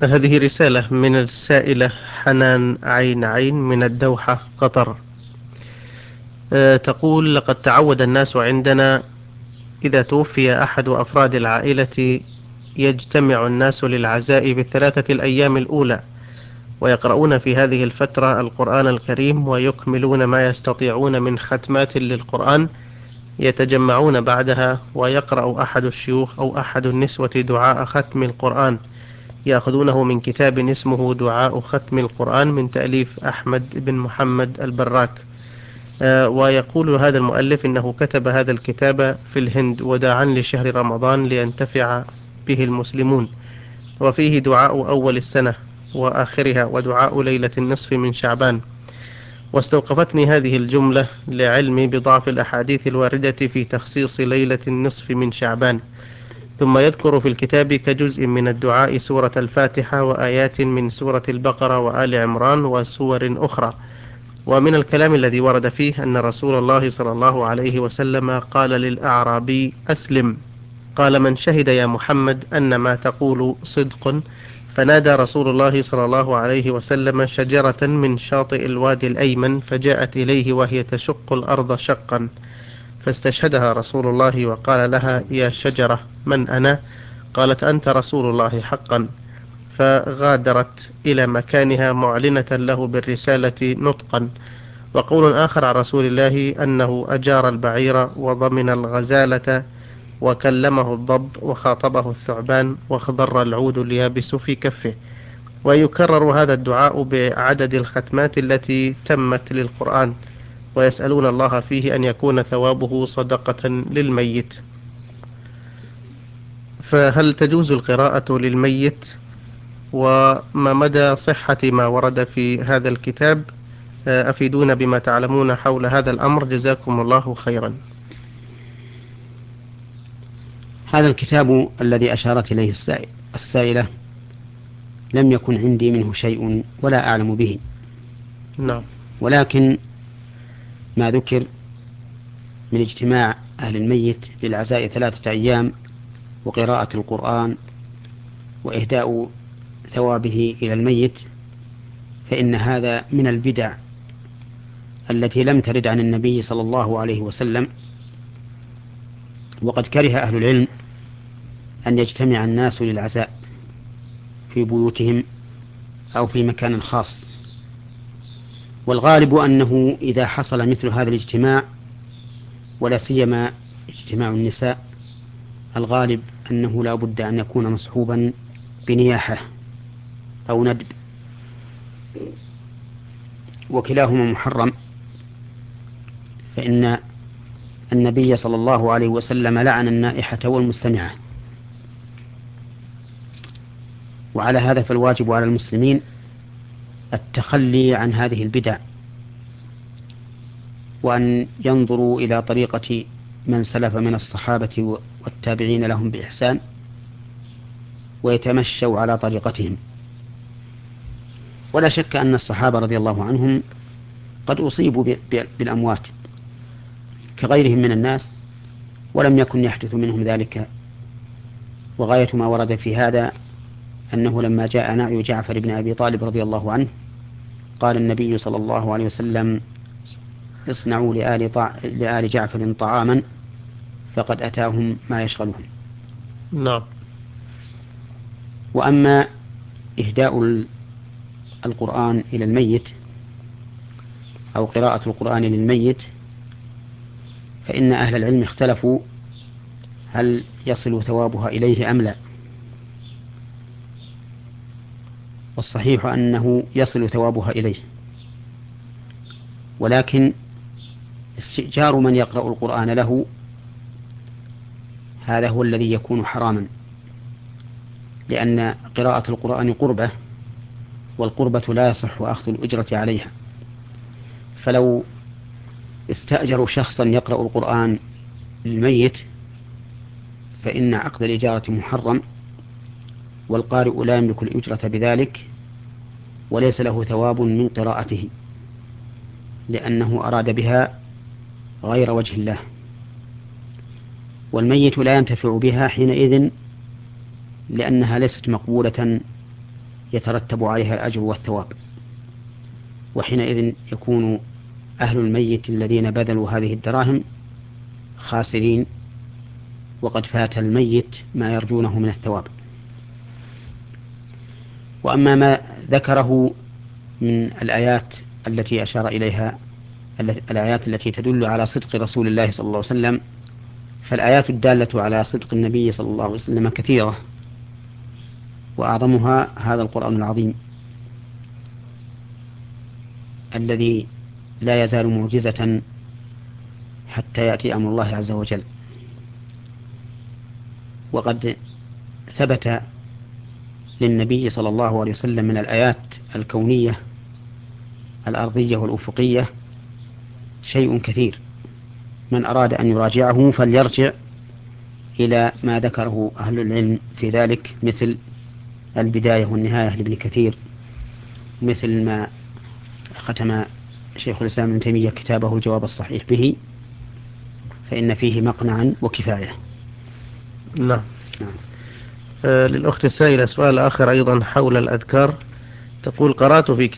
هذه رسالة من السائلة حنان عين عين من الدوحة قطر. تقول: لقد تعود الناس عندنا إذا توفي أحد أفراد العائلة يجتمع الناس للعزاء بالثلاثة الأيام الأولى، ويقرؤون في هذه الفترة القرآن الكريم ويكملون ما يستطيعون من ختمات للقرآن. يتجمعون بعدها ويقرأ أحد الشيوخ أو أحد النسوة دعاء ختم القرآن، يأخذونه من كتاب اسمه دعاء ختم القرآن من تأليف أحمد بن محمد البراك. ويقول هذا المؤلف إنه كتب هذا الكتاب في الهند وداعا لشهر رمضان لينتفع به المسلمون، وفيه دعاء أول السنة وآخرها ودعاء ليلة النصف من شعبان. واستوقفتني هذه الجملة لعلمي بضعف الأحاديث الواردة في تخصيص ليلة النصف من شعبان. ثم يذكر في الكتاب كجزء من الدعاء سورة الفاتحة وآيات من سورة البقرة وآل عمران وسور أخرى. ومن الكلام الذي ورد فيه أن رسول الله صلى الله عليه وسلم قال للأعرابي: أسلم. قال: من شهد يا محمد أن ما تقول صدق. فنادى رسول الله صلى الله عليه وسلم شجرة من شاطئ الوادي الأيمن، فجاءت إليه وهي تشق الأرض شقا، فاستشهدها رسول الله وقال لها: يا شجرة، من أنا؟ قالت: أنت رسول الله حقا. فغادرت إلى مكانها معلنة له بالرسالة نطقا. وقول آخر عن رسول الله أنه أجار البعير وضمن الغزالة وكلمه الضب وخاطبه الثعبان واخضر العود اليابس في كفه. ويكرر هذا الدعاء بعدد الختمات التي تمت للقرآن، ويسألون الله فيه أن يكون ثوابه صدقة للميت. فهل تجوز القراءة للميت؟ وما مدى صحة ما ورد في هذا الكتاب؟ أفيدونا بما تعلمون حول هذا الأمر، جزاكم الله خيرا. هذا الكتاب الذي أشارت إليه السائلة لم يكن عندي منه شيء ولا أعلم به، نعم. ولكن ما ذكر من اجتماع أهل الميت للعزاء 3 أيام وقراءة القرآن وإهداء ثوابه إلى الميت، فإن هذا من البدع التي لم ترد عن النبي صلى الله عليه وسلم. وقد كره أهل العلم أن يجتمع الناس للعزاء في بيوتهم أو في مكان خاص، والغالب أنه إذا حصل مثل هذا الاجتماع، ولا سيما اجتماع النساء، الغالب أنه لا بد أن يكون مصحوبا بنياحة أو ندب، وكلاهما محرم، فإن النبي صلى الله عليه وسلم لعن النائحة والمستمعة. وعلى هذا فالواجب على المسلمين التخلي عن هذه البدع، وأن ينظروا إلى طريقة من سلف من الصحابة والتابعين لهم بإحسان، ويتمشوا على طريقتهم. ولا شك أن الصحابة رضي الله عنهم قد أصيبوا بالأموات كغيرهم من الناس، ولم يكن يحدث منهم ذلك. وغاية ما ورد في هذا أنه لما جاء نعي جعفر بن أبي طالب رضي الله عنه، قال النبي صلى الله عليه وسلم: اصنعوا لآل جعفر طعاما فقد أتاهم ما يشغلهم. نعم. وأما إهداء القرآن إلى الميت أو قراءة القرآن للميت، فإن أهل العلم اختلفوا هل يصل ثوابها إليه أم لا. والصحيح أنه يصل ثوابها إليه، ولكن استئجار من يقرأ القرآن له هذا هو الذي يكون حراما، لأن قراءة القرآن قربة، والقربة لا يصح أخذ الأجرة عليها. فلو استأجروا شخصا يقرأ القرآن للميت فإن عقد الإجارة محرم، والقارئ لا يملك الأجرة بذلك، وليس له ثواب من قراءته، لأنه أراد بها غير وجه الله، والميت لا ينتفع بها حينئذ، لأنها ليست مقبولة يترتب عليها الأجر والثواب، وحينئذ يكون أهل الميت الذين بذلوا هذه الدراهم خاسرين، وقد فات الميت ما يرجونه من الثواب. وأما ما ذكره من الآيات التي أشار إليها، الآيات التي تدل على صدق رسول الله صلى الله عليه وسلم، فالآيات الدالة على صدق النبي صلى الله عليه وسلم كثيرة، وأعظمها هذا القرآن العظيم الذي لا يزال معجزة حتى يأتي أمر الله عز وجل. وقد ثبت للنبي صلى الله عليه وسلم من الآيات الكونية الأرضية والأفقية شيء كثير، من أراد أن يراجعه فليرجع إلى ما ذكره أهل العلم في ذلك، مثل البداية والنهاية لابن كثير، مثل ما ختم شيخ الإسلام ابن تيمية كتابه الجواب الصحيح به، فإن فيه مقنعا وكفاية. نعم. نعم. للأخت السائلة سؤال آخر أيضا حول الأذكار، تقول: قرأت في